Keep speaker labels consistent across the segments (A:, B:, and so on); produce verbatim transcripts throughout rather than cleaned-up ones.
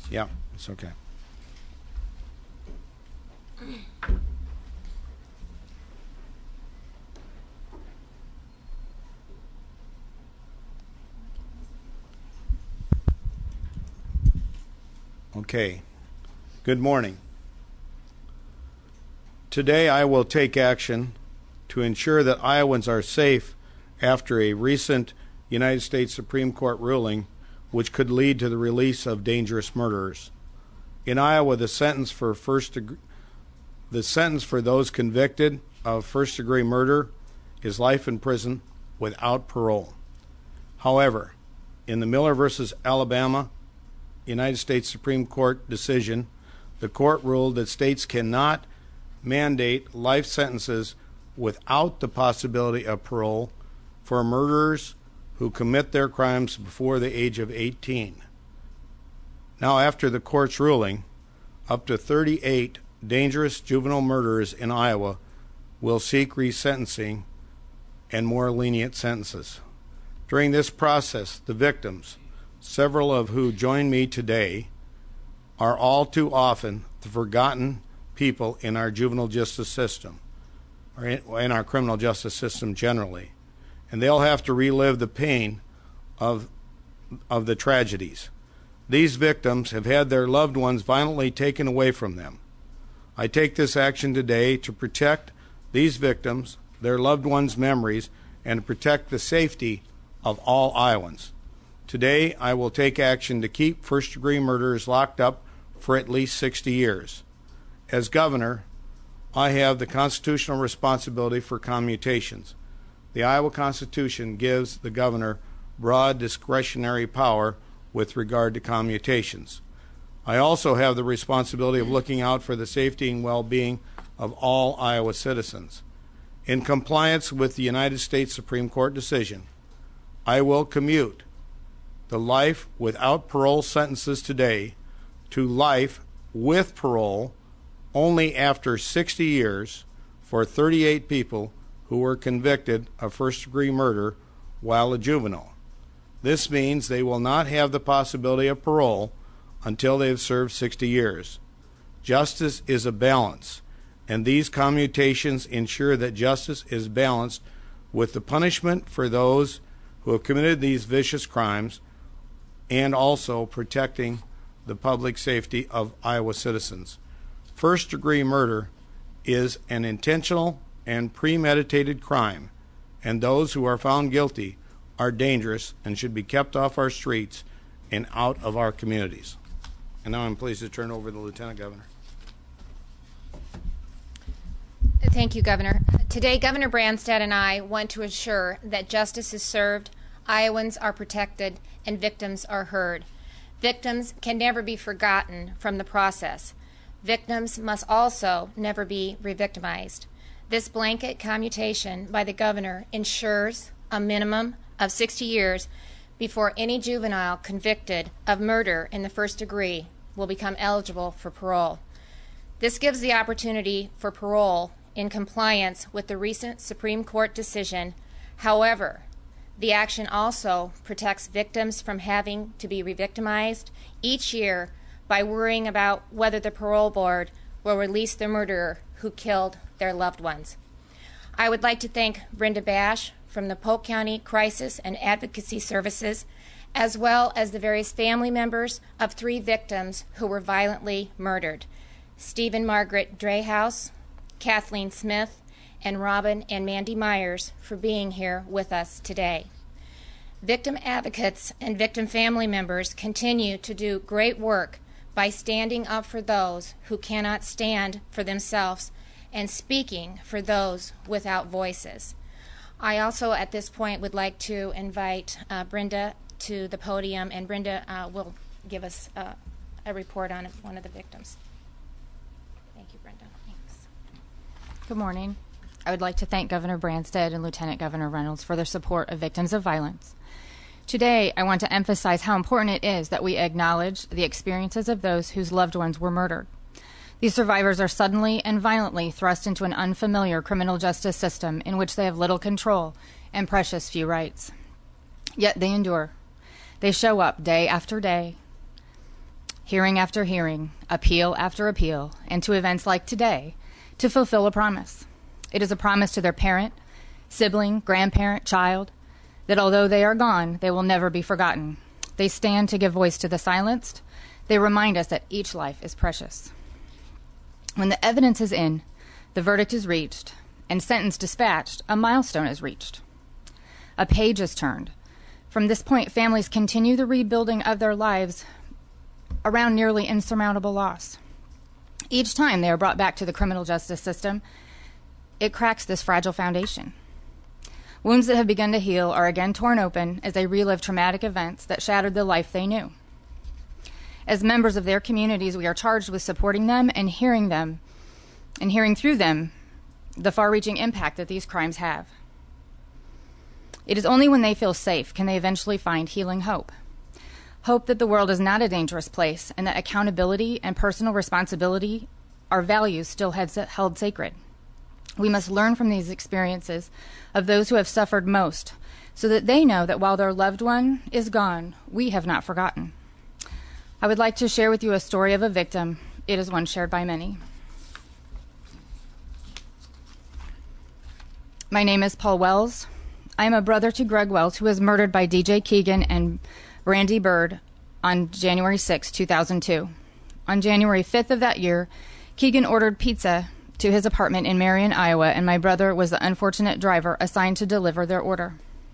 A: Yeah, it's okay. Okay. Good morning. Today I will take action to ensure that Iowans are safe after a recent United States Supreme Court ruling which could lead to the release of dangerous murderers. In Iowa, the sentence for first deg- the sentence for those convicted of first-degree murder is life in prison without parole. However, in the Miller versus Alabama United States Supreme Court decision, the court ruled that states cannot mandate life sentences without the possibility of parole for murderers who commit their crimes before the age of eighteen. Now, after the court's ruling, up to thirty-eight dangerous juvenile murderers in Iowa will seek resentencing and more lenient sentences. During this process, the victims, several of who join me today, are all too often the forgotten people in our juvenile justice system, or in, in our criminal justice system generally. And they'll have to relive the pain of, of the tragedies. These victims have had their loved ones violently taken away from them. I take this action today to protect these victims, their loved ones' memories, and to protect the safety of all Iowans. Today, I will take action to keep first-degree murderers locked up for at least sixty years. As governor, I have the constitutional responsibility for commutations. The Iowa Constitution gives the governor broad discretionary power with regard to commutations. I also have the responsibility of looking out for the safety and well-being of all Iowa citizens. In compliance with the United States Supreme Court decision, I will commute the life without parole sentences today to life with parole only after sixty years for thirty-eight people who were convicted of first-degree murder while a juvenile. This means they will not have the possibility of parole until they have served sixty years. Justice is a balance, and these commutations ensure that justice is balanced with the punishment for those who have committed these vicious crimes and also protecting the public safety of Iowa citizens. First-degree murder is an intentional and premeditated crime, and those who are found guilty are dangerous and should be kept off our streets and out of our communities. And now I'm pleased to turn over to the Lieutenant Governor.
B: Thank you, Governor. Today, Governor Branstad and I want to ensure that justice is served, Iowans are protected, and victims are heard. Victims can never be forgotten from the process. Victims must also never be re-victimized. This blanket commutation by the governor ensures a minimum of sixty years before any juvenile convicted of murder in the first degree will become eligible for parole. This gives the opportunity for parole in compliance with the recent Supreme Court decision. However, the action also protects victims from having to be re-victimized each year by worrying about whether the parole board will release the murderer who killed their loved ones. I would like to thank Brenda Bash from the Polk County Crisis and Advocacy Services, as well as the various family members of three victims who were violently murdered: Stephen Margaret Dreyhouse, Kathleen Smith, and Robin and Mandy Myers, for being here with us today. Victim advocates and victim family members continue to do great work by standing up for those who cannot stand for themselves and speaking for those without voices. I also, at this point, would like to invite uh, Brenda to the podium, and Brenda uh, will give us uh, a report on one of the victims. Thank you, Brenda. Thanks.
C: Good morning. I would like to thank Governor Branstad and Lieutenant Governor Reynolds for their support of victims of violence. Today, I want to emphasize how important it is that we acknowledge the experiences of those whose loved ones were murdered. These survivors are suddenly and violently thrust into an unfamiliar criminal justice system in which they have little control and precious few rights. Yet they endure. They show up day after day hearing after hearing, appeal after appeal, and to events like today to fulfill a promise. It is a promise to their parent, sibling, grandparent, child, that although they are gone, they will never be forgotten. They stand to give voice to the silenced. They remind us that each life is precious. When the evidence is in, the verdict is reached, and sentence dispatched, a milestone is reached. A page is turned. From this point, families continue the rebuilding of their lives around nearly insurmountable loss. Each time they are brought back to the criminal justice system, it cracks this fragile foundation. Wounds that have begun to heal are again torn open as they relive traumatic events that shattered the life they knew. As members of their communities, we are charged with supporting them and hearing them, and hearing through them the far-reaching impact that these crimes have. It is only when they feel safe can they eventually find healing hope. Hope that the world is not a dangerous place and that accountability and personal responsibility are values still held sacred. We must learn from these experiences of those who have suffered most so that they know that while their loved one is gone, we have not forgotten. I would like to share with you a story of a victim. It is one shared by many. My name is Paul Wells. I am a brother to Greg Wells, who was murdered by D J Keegan and Brandy Byrd on January sixth, two thousand two. On January fifth of that year, Keegan ordered pizza to his apartment in Marion, Iowa, and my brother was the unfortunate driver assigned to deliver their order.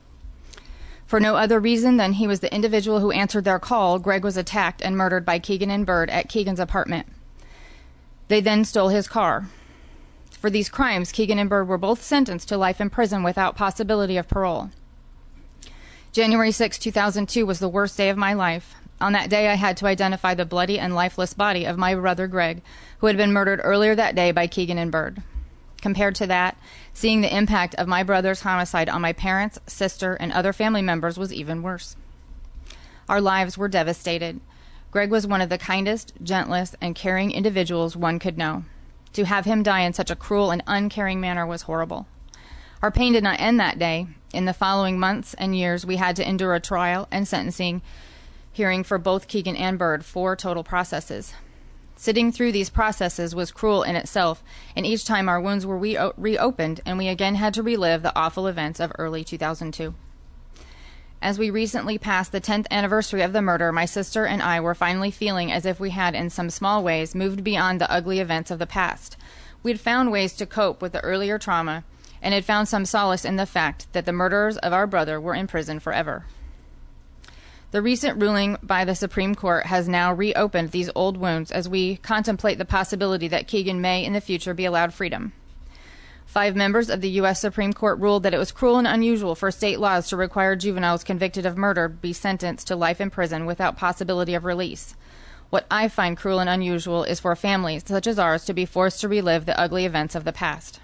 C: For no other reason than he was the individual who answered their call, Greg was attacked and murdered by Keegan and Byrd at Keegan's apartment. They then stole his car. For these crimes, Keegan and Byrd were both sentenced to life in prison without possibility of parole. January sixth, two thousand two was the worst day of my life. On that day, I had to identify the bloody and lifeless body of my brother Greg, who had been murdered earlier that day by Keegan and Byrd. Compared to that, seeing the impact of my brother's homicide on my parents, sister, and other family members was even worse. Our lives were devastated. Greg was one of the kindest, gentlest, and caring individuals one could know. To have him die in such a cruel and uncaring manner was horrible. Our pain did not end that day. In the following months and years, we had to endure a trial and sentencing hearing for both Keegan and Byrd, four total processes. Sitting through these processes was cruel in itself, and each time our wounds were re- reopened, and we again had to relive the awful events of early two thousand two. As we recently passed the tenth anniversary of the murder, my sister and I were finally feeling as if we had, in some small ways, moved beyond the ugly events of the past. We had found ways to cope with the earlier trauma, and had found some solace in the fact that the murderers of our brother were in prison forever. The recent ruling by the Supreme Court has now reopened these old wounds as we contemplate the possibility that Keegan may in the future be allowed freedom. Five members of the U S Supreme Court ruled that it was cruel and unusual for state laws to require juveniles convicted of murder be sentenced to life in prison without possibility of release. What I find cruel and unusual is for families such as ours to be forced to relive the ugly events of the past.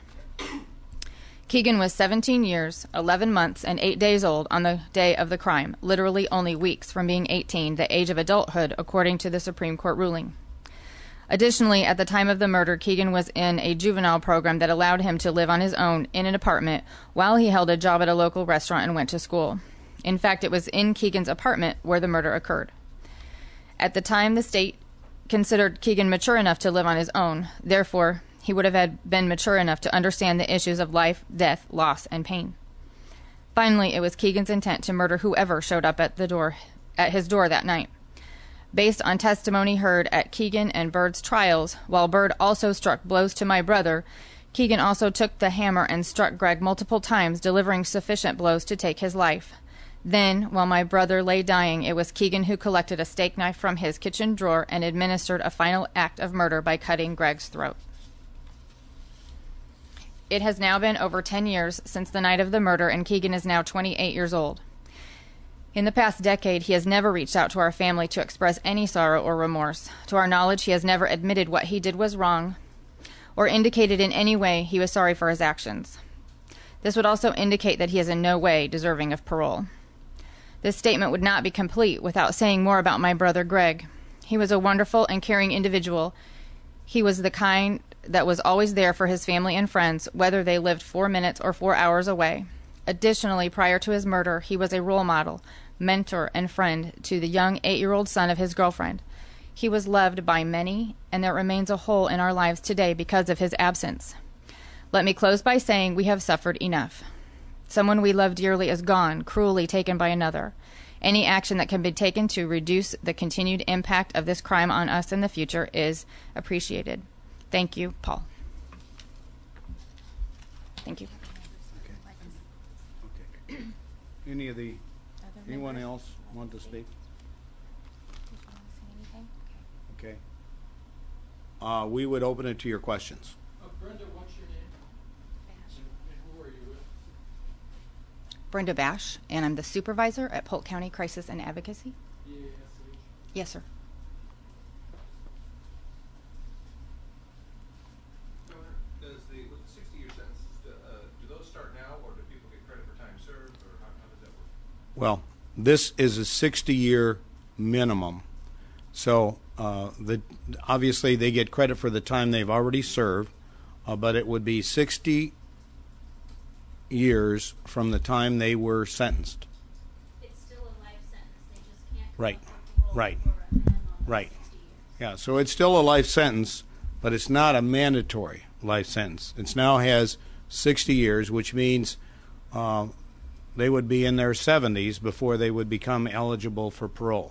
C: Keegan was seventeen years, eleven months, and eight days old on the day of the crime, literally only weeks from being eighteen, the age of adulthood, according to the Supreme Court ruling. Additionally, at the time of the murder, Keegan was in a juvenile program that allowed him to live on his own in an apartment while he held a job at a local restaurant and went to school. In fact, it was in Keegan's apartment where the murder occurred. At the time, the state considered Keegan mature enough to live on his own. Therefore, he would have had been mature enough to understand the issues of life, death, loss, and pain. Finally, it was Keegan's intent to murder whoever showed up at the door, at his door that night. Based on testimony heard at Keegan and Byrd's trials, while Byrd also struck blows to my brother, Keegan also took the hammer and struck Greg multiple times, delivering sufficient blows to take his life. Then, while my brother lay dying, it was Keegan who collected a steak knife from his kitchen drawer and administered a final act of murder by cutting Greg's throat. It has now been over ten years since the night of the murder, and Keegan is now twenty-eight years old. In the past decade, he has never reached out to our family to express any sorrow or remorse. To our knowledge, he has never admitted what he did was wrong or indicated in any way he was sorry for his actions. This would also indicate that he is in no way deserving of parole. This statement would not be complete without saying more about my brother Greg. He was a wonderful and caring individual. He was the kind that was always there for his family and friends, whether they lived four minutes or four hours away. Additionally, prior to his murder, he was a role model, mentor, and friend to the young eight-year-old son of his girlfriend. He was loved by many, and there remains a hole in our lives today because of his absence. Let me close by saying we have suffered enough. Someone we love dearly is gone, cruelly taken by another. Any action that can be taken to reduce the continued impact of this crime on us in the future is appreciated. Thank you, Paul. Thank you.
A: Okay. Okay. Any of the, anyone else want to speak? Okay. Uh, we would open it to your questions.
D: Uh, Brenda, what's your name? And, and who are you with?
C: Brenda Bash, and I'm the supervisor at Polk County Crisis and Advocacy.
D: B A S H?
C: Yes, sir.
E: Governor, does the, with the sixty-year sentences, do, uh, do those start now, or do people get credit for time served, or how, how does that work?
A: Well, this is a sixty-year minimum. So uh, the, obviously they get credit for the time they've already served, uh, but it would be sixty years from the time they were sentenced.
F: It's still a life sentence. They just can't come
A: Right.
F: up with parole
A: Right.
F: for a minimum of
A: Right.
F: sixty years.
A: Yeah, so it's still a life sentence, but it's not a mandatory life sentence. It now has sixty years, which means uh, they would be in their seventies before they would become eligible for parole.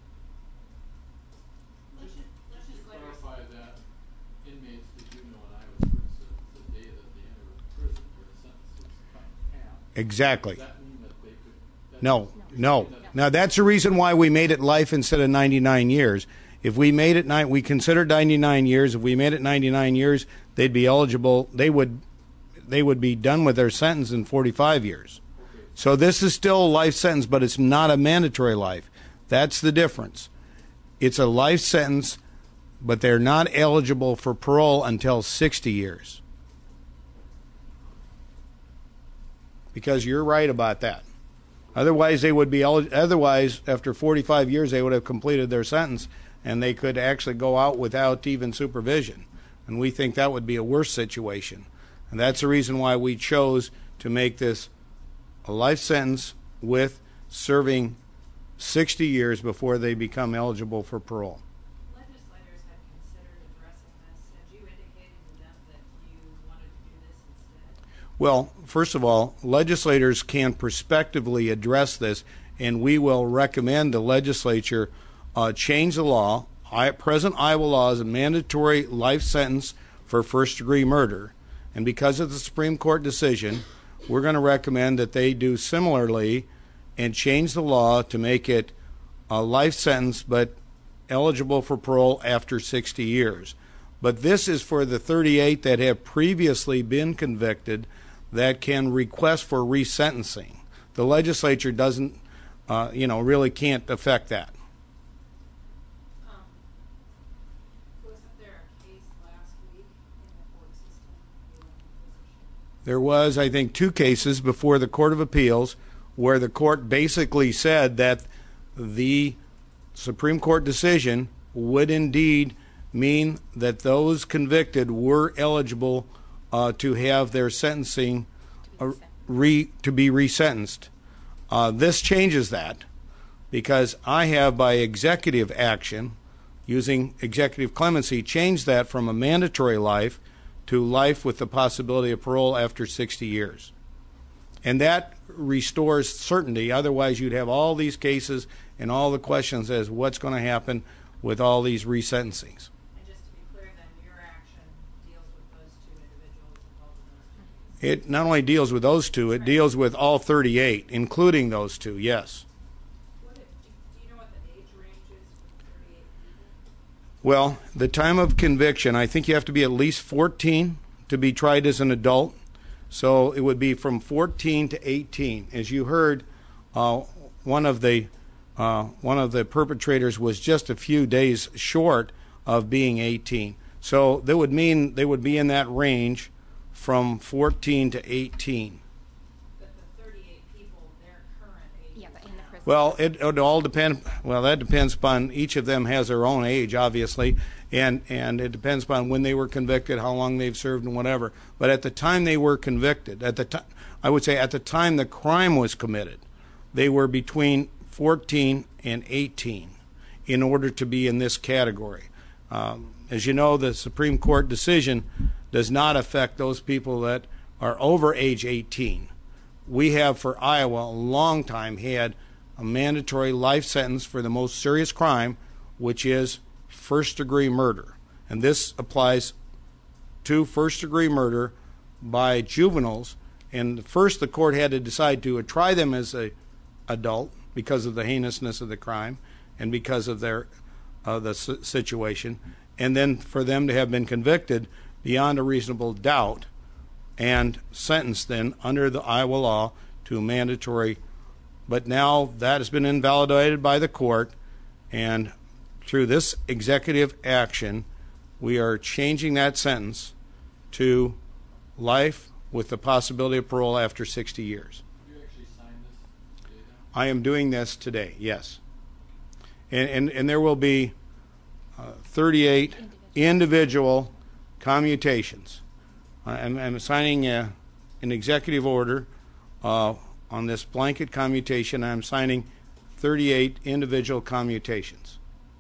D: Just to clarify that, inmates, did you know in Iowa, for instance, the day that they enter prison, their sentence is cut in half?
A: Exactly.
D: Does that mean that they could? that-
A: No,
D: you're
A: no.
D: saying that-
A: Now that's the reason why we made it life instead of ninety-nine years. If we made it nine, we considered ninety-nine years. If we made it ninety-nine years, they'd be eligible. They would, they would be done with their sentence in forty-five years. So this is still a life sentence, but it's not a mandatory life. That's the difference. It's a life sentence, but they're not eligible for parole until sixty years. Because you're right about that. Otherwise, they would be elig- otherwise after forty-five years they would have completed their sentence and they could actually go out without even supervision. And we think that would be a worse situation. And that's the reason why we chose to make this a life sentence with serving sixty years before they become eligible for parole.
G: Legislators had considered addressing this. Had you indicated to them that you wanted to do this instead?
A: Well, first of all, legislators can prospectively address this, and we will recommend the legislature uh, change the law. I, present Iowa law is a mandatory life sentence for first-degree murder, and because of the Supreme Court decision, we're going to recommend that they do similarly and change the law to make it a life sentence but eligible for parole after sixty years. But this is for the thirty-eight that have previously been convicted that can request for resentencing. The legislature doesn't, uh, you know, really can't affect that.
G: Um, wasn't there a case last week in the court system dealing with this issue?
A: There was, I think, two cases before the Court of Appeals where the court basically said that the Supreme Court decision would indeed mean that those convicted were eligible uh, to have their sentencing uh, re, to be resentenced. Uh, this changes that because I have, by executive action, using executive clemency, changed that from a mandatory life to life with the possibility of parole after sixty years. And that restores certainty. Otherwise, you'd have all these cases and all the questions as what's going to happen with all these resentencings.
G: And just to be clear then, your action deals with those two individuals involved in those two cases?
A: It not only deals with those two, it deals with all thirty-eight, including those two, yes.
G: What if, do, do you know what the age range is for the thirty-eight people?
A: Well, the time of conviction, I think you have to be at least fourteen to be tried as an adult. So it would be from fourteen to eighteen. As you heard, uh, one of the uh, one of the perpetrators was just a few days short of being eighteen. So that would mean they would be in that range from fourteen to eighteen.
G: But the thirty-eight people, their current age?
B: Yeah, but in the prison.
A: Well, it, it all depends. Well, that depends upon each of them has their own age, obviously, and and it depends upon when they were convicted, how long they've served, and whatever. But at the time they were convicted, at the time, I would say at the time the crime was committed, they were between fourteen and eighteen. in order to be in this category. Um, as you know, the Supreme Court decision does not affect those people that are over age eighteen. We have for Iowa a long time had a mandatory life sentence for the most serious crime, which is first-degree murder. And this applies to first-degree murder by juveniles. And first the court had to decide to try them as a adult because of the heinousness of the crime and because of their uh, the situation, and then for them to have been convicted beyond a reasonable doubt and sentenced then under the Iowa law to mandatory. But now that has been invalidated by the court, and through this executive action, we are changing that sentence to life with the possibility of parole after sixty years.
D: Have you actually signed this data?
A: I am doing this today, yes. And, and, and there will be uh, thirty-eight individual commutations. I'm, I'm signing a, an executive order uh, on this blanket commutation. I'm signing thirty-eight individual commutations.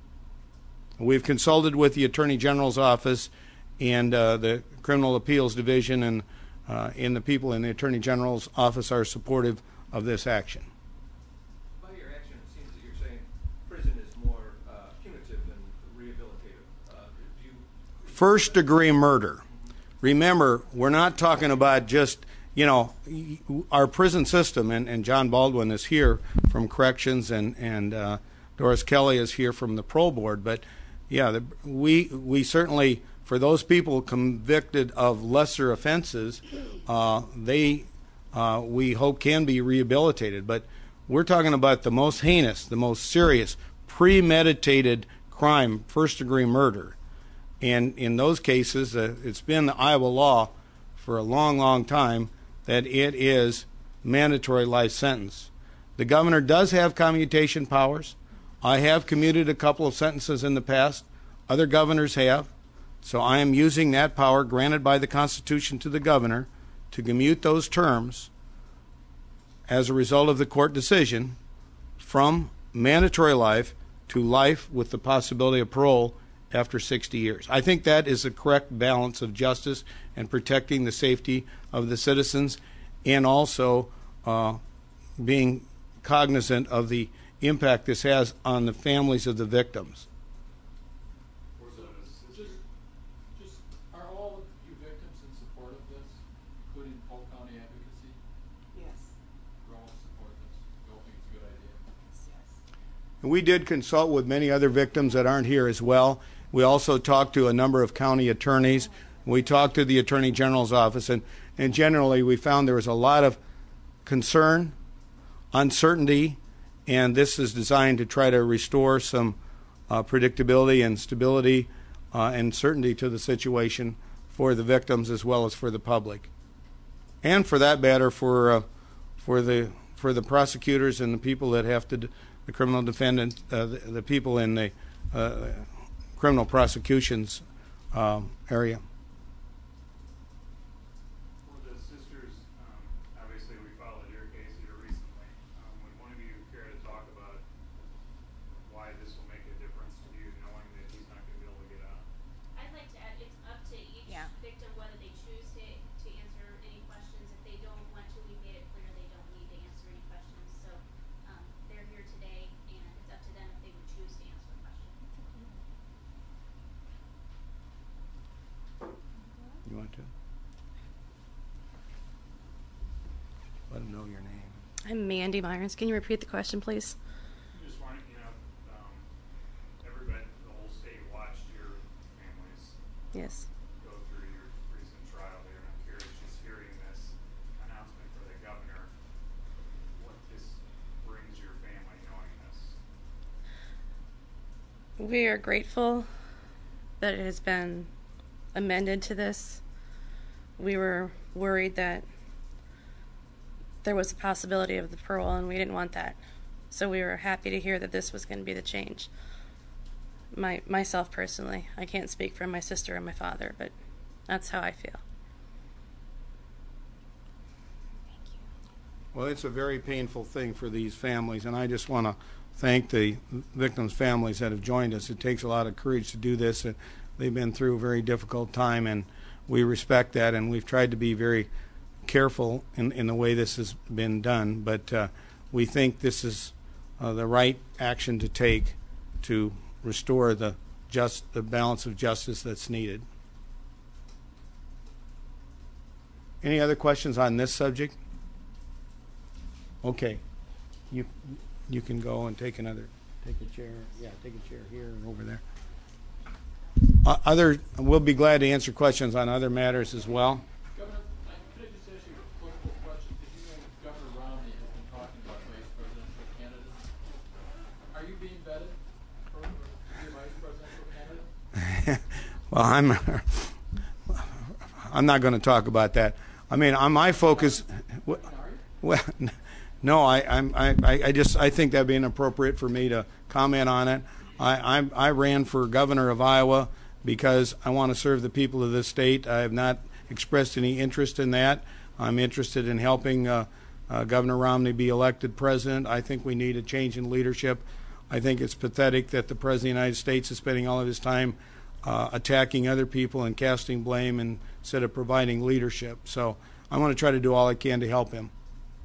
A: We've consulted with the Attorney General's office and uh, the Criminal Appeals Division, and uh, and the people in the Attorney General's office are supportive of this action.
E: By your action, it seems that you're saying prison is more uh, punitive than rehabilitative. Uh, do you...
A: First degree murder. Remember, we're not talking about just, you know, our prison system, and, and John Baldwin is here from Corrections, and, and uh, Doris Kelly is here from the Parole Board, but yeah, the, we, we certainly, for those people convicted of lesser offenses, uh, they, uh, we hope can be rehabilitated, but we're talking about the most heinous, the most serious, premeditated crime, first degree murder. And in those cases, uh, it's been the Iowa law for a long, long time that it is mandatory life sentence. The governor does have commutation powers. I have commuted a couple of sentences in the past. Other governors have. So I am using that power granted by the Constitution to the governor to commute those terms as a result of the court decision from mandatory life to life with the possibility of parole after sixty years. I think that is the correct balance of justice and protecting the safety of the citizens, and also uh, being cognizant of the impact this has on the families of the victims.
D: So, just, just, are all of you victims in support of this, including Polk County Advocacy?
G: Yes.
D: You're all in support of this? You all think it's a good idea?
G: Yes.
A: And we did consult with many other victims that aren't here as well. We also talked to a number of county attorneys. We talked to the Attorney General's office, and, and generally we found there was a lot of concern, uncertainty, and this is designed to try to restore some uh, predictability and stability uh, and certainty to the situation for the victims as well as for the public, and for that matter for uh, for the for the prosecutors and the people that have to, the criminal defendant, uh, the, the people in the uh, criminal prosecutions um, area.
H: Well, the sisters, um, obviously we followed your case here recently. Um, would one of you care to talk about why this will make a difference to you, knowing that he's not going to be able to get out?
F: I'd like to add, it's up to each
B: Yeah.
F: victim whether they choose to, to answer any questions. If they don't want to, we made it clear they don't need to answer any questions. So, um, they're here today, and it's up to them if they would choose to answer a question.
A: You want to? Let them know your name.
I: I'm Mandy Myers. Can you repeat the question, please?
H: I just wanted, you know, um, everybody, the whole state watched your families
I: Yes.
H: go through your recent trial here, and I'm curious, just hearing this announcement for the governor, what this brings your family knowing this.
I: We are grateful that it has been amended to this. We were worried that there was a possibility of the parole, and we didn't want that. So we were happy to hear that this was going to be the change. My myself personally, I can't speak for my sister and my father, but that's how I feel.
A: Well, it's a very painful thing for these families, and I just want to thank the victims' families that have joined us. It takes a lot of courage to do this. Uh, They've been through a very difficult time, and we respect that, and we've tried to be very careful in, in the way this has been done. But uh, we think this is uh, the right action to take to restore the just the balance of justice that's needed. Any other questions on this subject? Okay, you you can go and take another take a chair. Yeah, take a chair here and over there. Uh, other, we'll be glad to answer questions on other matters as well.
D: Governor, I could I just ask you a political question? Did you know Governor Romney has been talking about vice presidential candidates? Are you being vetted for, for the vice presidential candidate?
A: Well, I'm I'm not going to talk about that. I mean, on my focus. Well, no, I I'm, I I just I think that'd be inappropriate for me to comment on it. I I, I ran for governor of Iowa because I want to serve the people of this state. I have not expressed any interest in that. I'm interested in helping uh, uh, Governor Romney be elected president. I think we need a change in leadership. I think it's pathetic that the President of the United States is spending all of his time uh, attacking other people and casting blame instead of providing leadership. So I want to try to do all I can to help him.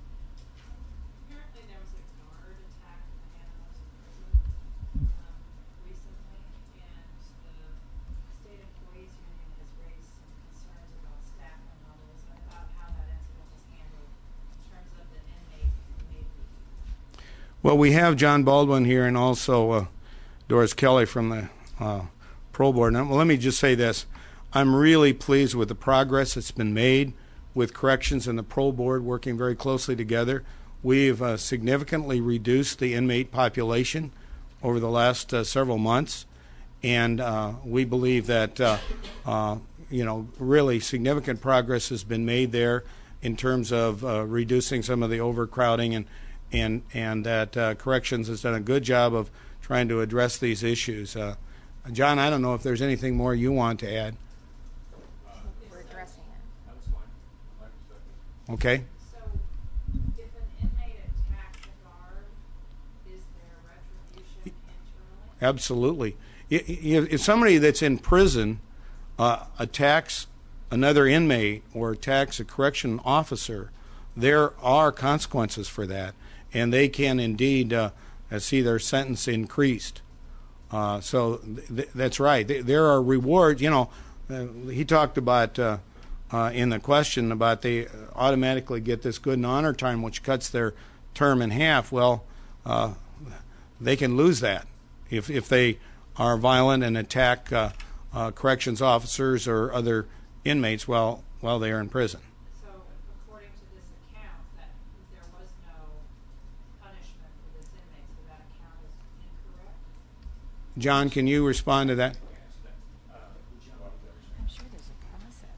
G: Apparently there was a guard attack in the Anamosa prison um, recently, and the state employees union has raised some concerns about staffing levels and about how that incident was handled in terms of the inmate who made the
A: Well, we have John Baldwin here and also uh, Doris Kelly from the uh, Pro Board. Now, well, let me just say this. I'm really pleased with the progress that's been made with corrections and the Pro Board working very closely together. We've uh, significantly reduced the inmate population over the last uh, several months, and uh, we believe that uh, uh, you know really significant progress has been made there in terms of uh, reducing some of the overcrowding, and and and that uh, corrections has done a good job of trying to address these issues. Uh, John, I don't know if there's anything more you want to add.
B: We're addressing it.
E: That's fine. My perspective.
A: Okay.
G: So, if an inmate attacks a guard, is there retribution internally?
A: Absolutely. I- i- If somebody that's in prison uh, attacks another inmate or attacks a correction officer, there are consequences for that, and they can indeed uh, see their sentence increased. Uh, so th- that's right. Th- there are rewards. You know, uh, he talked about uh, uh, in the question about they automatically get this good and honor time, which cuts their term in half. Well, uh, they can lose that if if they are violent and attack uh, uh, corrections officers or other inmates while while they are in prison.
G: So, according to this account, that there was no punishment for this inmate, so that account is incorrect?
A: John, can you respond to that?
C: I'm sure there's a process.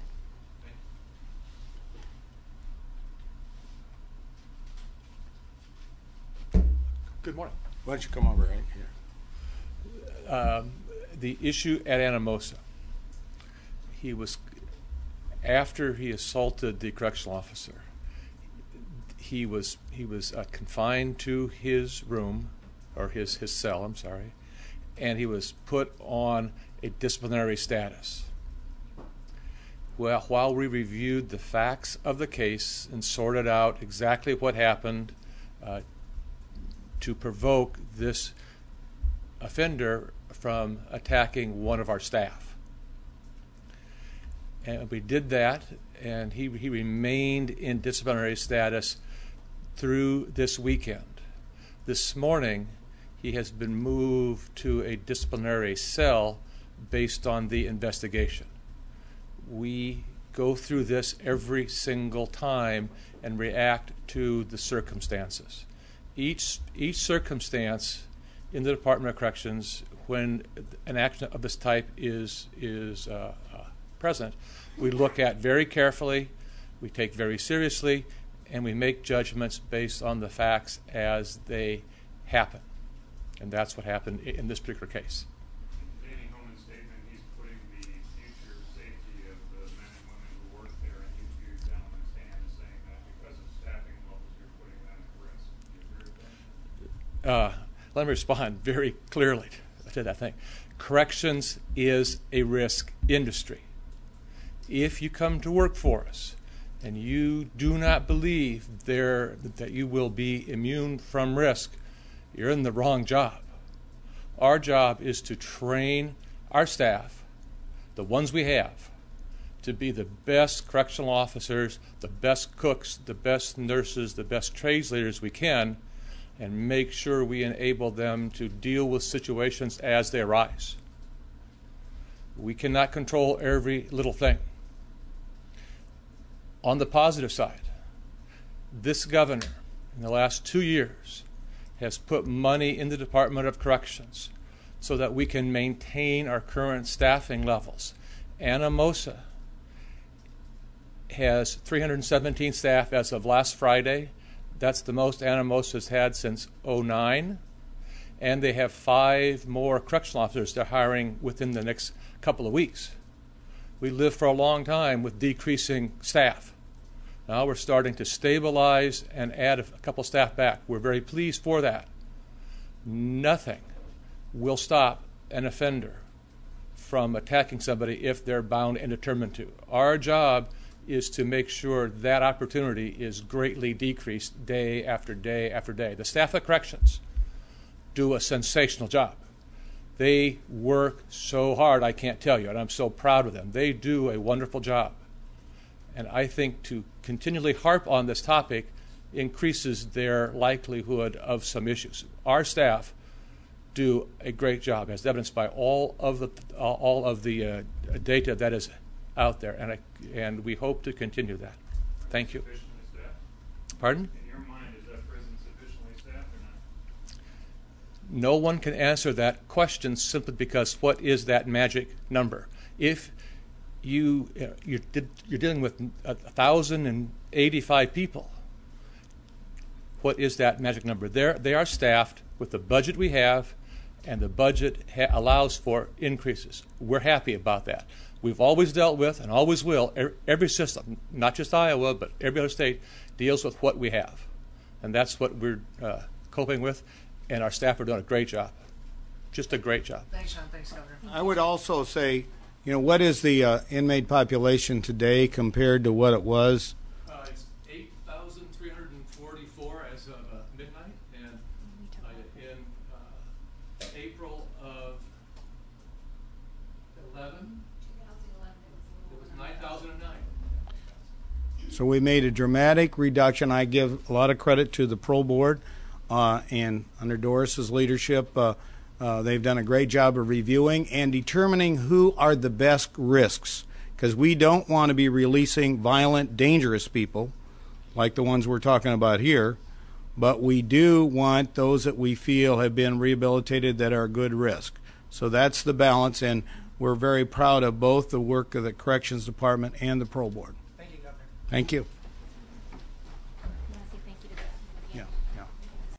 J: Good morning.
A: Why don't you come over right here?
J: Um, the issue at Anamosa, he was, after he assaulted the correctional officer, he was he was uh, confined to his room, or his, his cell, I'm sorry, and he was put on a disciplinary status. Well, while we reviewed the facts of the case and sorted out exactly what happened uh, to provoke this offender from attacking one of our staff. And we did that, and he, he remained in disciplinary status through this weekend. This morning, he has been moved to a disciplinary cell based on the investigation. We go through this every single time and react to the circumstances. Each, each circumstance in the Department of Corrections, when an action of this type is, is uh, uh, present, we look at very carefully, we take very seriously, and we make judgments based on the facts as they happen. And that's what happened in this particular case.
H: In Danny Homan's statement, he's putting the future safety of the men and women who work there in you two gentlemen's hands, saying that because of staffing levels, you're putting them at risk. Do you agree with that?
J: Uh, let me respond very clearly to that thing. Corrections is a risk industry. If you come to work for us and you do not believe there that you will be immune from risk, you're in the wrong job. Our job is to train our staff, the ones we have, to be the best correctional officers, the best cooks, the best nurses, the best trades leaders we can, and make sure we enable them to deal with situations as they arise. We cannot control every little thing. On the positive side, this governor in the last two years has put money in the Department of Corrections so that we can maintain our current staffing levels. Anamosa has three hundred seventeen staff as of last Friday. That's the most Anamosa's had since oh nine. And they have five more correctional officers they're hiring within the next couple of weeks. We lived for a long time with decreasing staff. Now we're starting to stabilize and add a couple staff back. We're very pleased for that. Nothing will stop an offender from attacking somebody if they're bound and determined to. Our job is to make sure that opportunity is greatly decreased day after day after day. The staff at corrections do a sensational job. They work so hard, I can't tell you, and I'm so proud of them. They do a wonderful job. And I think to continually harp on this topic increases their likelihood of some issues. Our staff do a great job, as evidenced by all of the uh, all of the uh, data that is out there, and I, and we hope to continue that. Thank you.
H: Sufficiently staffed?
J: Pardon?
H: In your mind, is that prison sufficiently staffed or not?
J: No one can answer that question simply because what is that magic number? If you uh, you're, you're dealing with a thousand and eighty-five people, what is that magic number? They're, they are staffed with the budget we have, and the budget ha- allows for increases. We're happy about that. We've always dealt with, and always will, er- every system, not just Iowa, but every other state, deals with what we have. And that's what we're uh, coping with, and our staff are doing a great job. Just a great job.
K: Thanks, Sean. Thanks, Governor.
A: I would also say, you know, what is the uh, inmate population today compared to what it was?
J: Uh, it's eight thousand three hundred forty-four as of uh, midnight, and uh, in uh, April of eleven, it was nine thousand nine.
A: So we made a dramatic reduction. I give a lot of credit to the Parole Board, uh, and under Doris's leadership, uh, uh, they've done a great job of reviewing and determining who are the best risks, because we don't want to be releasing violent, dangerous people like the ones we're talking about here, but we do want those that we feel have been rehabilitated that are a good risk. So that's the balance, and we're very proud of both the work of the Corrections Department and the Parole Board.
K: Thank you, Governor.
A: Thank you.